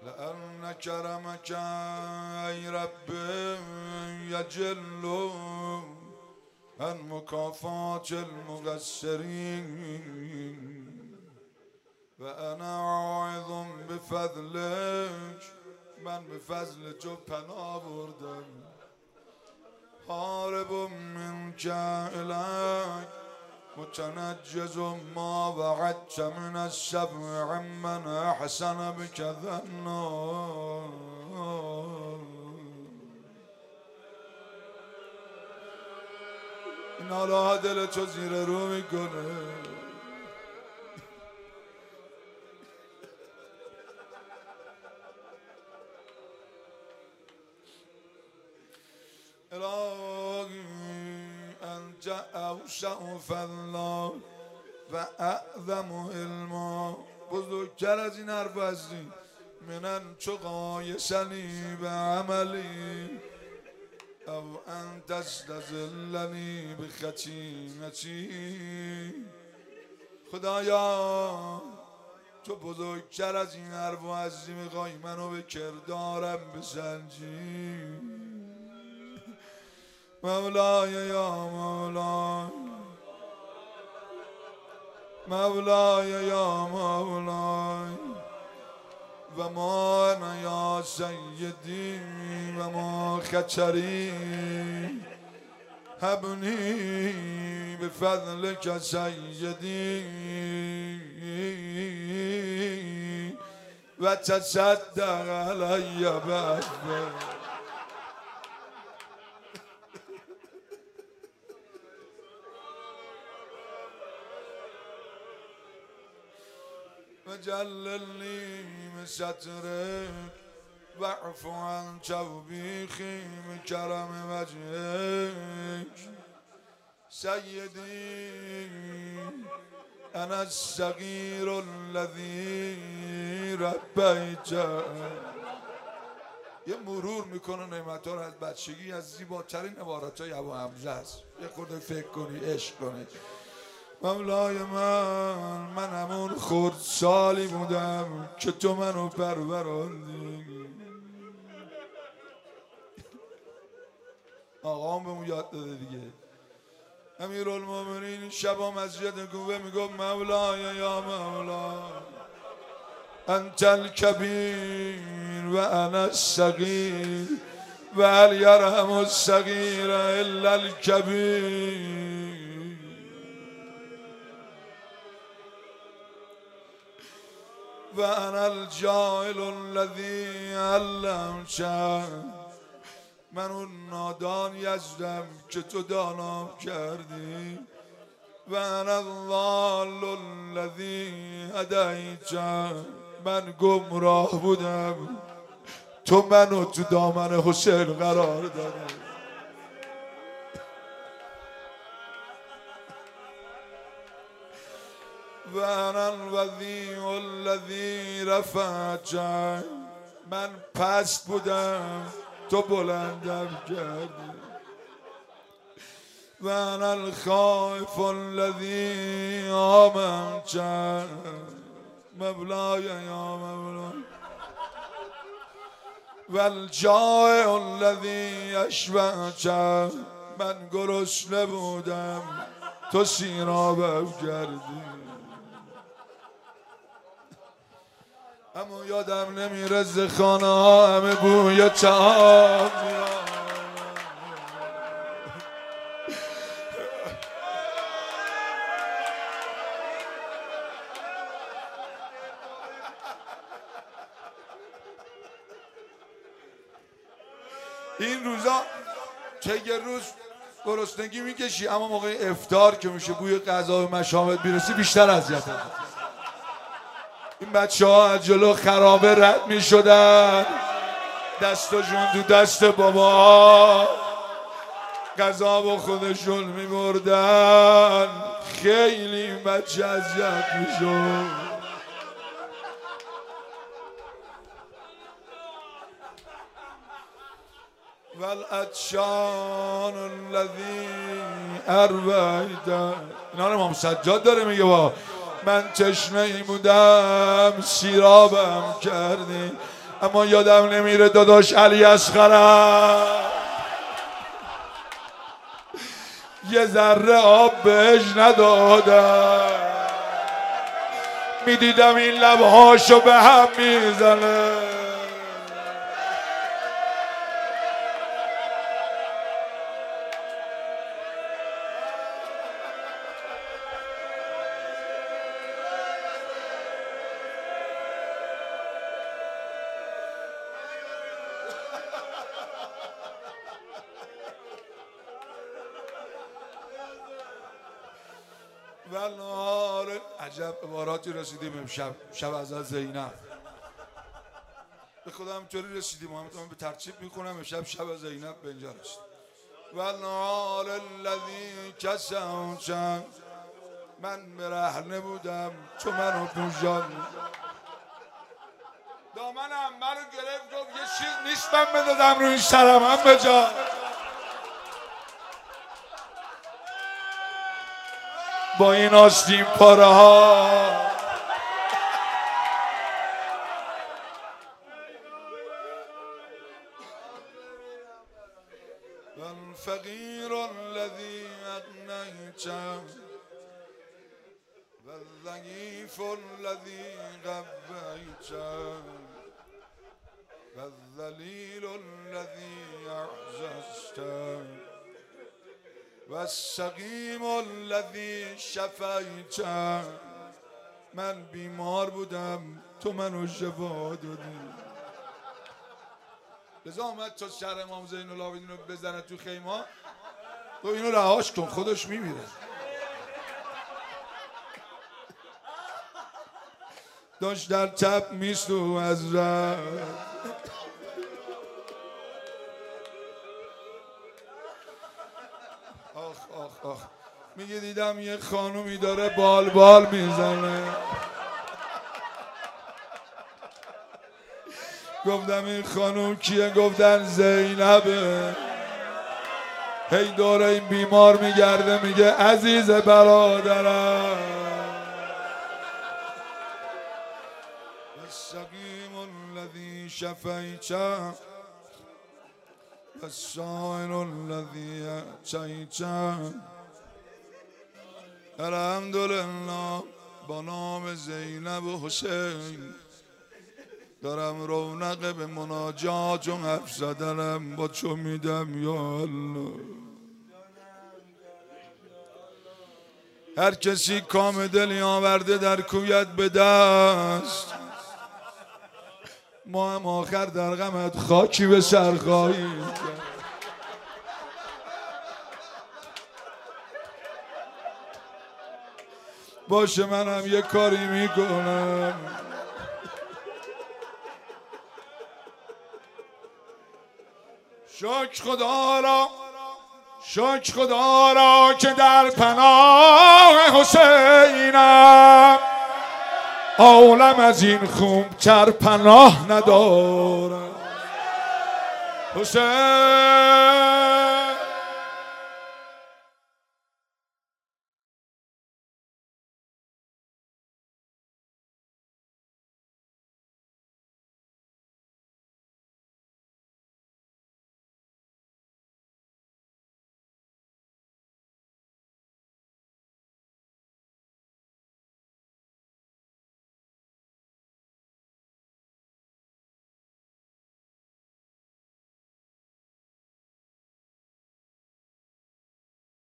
لأن كرمك أي رب يجل عن مكافاة المقصرين، وأنا عايض بفضلك، من بفضل تو پناه بردم، هارب منك إليك متنجز ما وعدت من السبع من أحسن بك ظنا. این حالا دل تو زیر رو میکنه. الهی انت اوسع فضلا و اعظم علما. بزرگتر از این حرف هستی. منن چو قایسنی به عملی او انت استذلنی به خطیئتی. خدایا تو بزرگتر از این حرف هستی، میخوای منو به کردارم بسنجی. مولای یا مولای، مولای یا مولای، و ما انا یا سیدی و ما خچری هبنی بفضلک سیدی و تصدق علی بفضل. وجللني من سترك واعف عن توبيخي من كرم وجهك. سيدي أنا الصغير الذي ربيت. یه مرور میکنه نعمت‌ها رو از بچگی، از زیباترین عبارت‌های ابو حمزه است. یه خورده فکر کنی، عشق کنی. مولای من همون خرد سالی بودم که تو منو پروراندی. آقام بهمون یاد داده دیگه. امیرالمومنین شبا مسجد کوفه میگفت مولای یا مولا انت الکبیر و انا الصغیر و هل یرحم الصغیر الا الکبیر. و انا الجاهل الذی علمت. من اون نادانی هستم که تو دانام کردی. و انا الضال الذی هدیت. من گمراه بودم، تو منو تو دامن حسین قرار دادی. و انا الوضیع الذی رفعت. من پست بودم، تو بلندم کردی. و انا الخائف الذی آمنت. مولای یا مولای، و الجائع الذی اشبعت. من گرسنه بودم، تو سیرابم کردی. اما یادم نمیره ز خانه ها همه بوی طعام میاد. این روزا چه یه روز گرسنگی میکشی، اما موقع افطار که میشه بوی غذا و مشامت میرسی بیشتر اذیت. این بچه ها از جلو خرابه رد می شدن، دستاشون تو دست بابا، غذا با خودشون می بردن. خیلی این بچه اذیت می شد. والعطشان الذی ارویت. اینا رو امام سجاد داره میگه با من تشنه ای بودم سیرابم کردی. اما یادم نمیره داداش علی اصغرم یه ذره آب بهش ندادم، میدیدم این لبهاشو به هم میزنه. ولنهار عجب عباراتی رسیدیم امشب، شب از زینب. به خودم همینطوری رسیدیم، من به ترتیب میکنم امشب شب از زینب به اینجا رسید. ولنهار الذی کسوتم، من برهنه بودم تو منو پوشاندی. دامنم منو گرفت گفت یه چیز نیست من بدادم روی سرم هم بجا. با این آستین پاره ها والفقیر الذی اغنیت والضعیف الذی قویت والذلیل الذی اعززت والسقیم الذی شفیت. من بیمار بودم تو منو شفا دادی. لذا اومد تا سر امام زین العابدین رو بزنه تو خیمه. تو اینو رهاش کن خودش میمیره. داشت در تب میستو از رفت. آخ میگه دیدم یه خانومی داره بال میزنه. گفتم این خانوم کیه؟ گفتن زینبه. هی داره این بیمار میگرده میگه عزیز برادرم. السقیم الذی شفیت والسائل الذی اعطیت. الحمدلله با نام زینب و حسین دارم رونق به مناجات و حرف زدنم با چو میدم یا الله. هر کسی کام دلی آورده در کویت به دست، ما هم آخر در غمت خاکی به سر خواهیم کرد. باشه منم یه کاری میکنم. شکر خدا را که در پناه حسینم عالم از این خوبتر پناه ندارم. حسین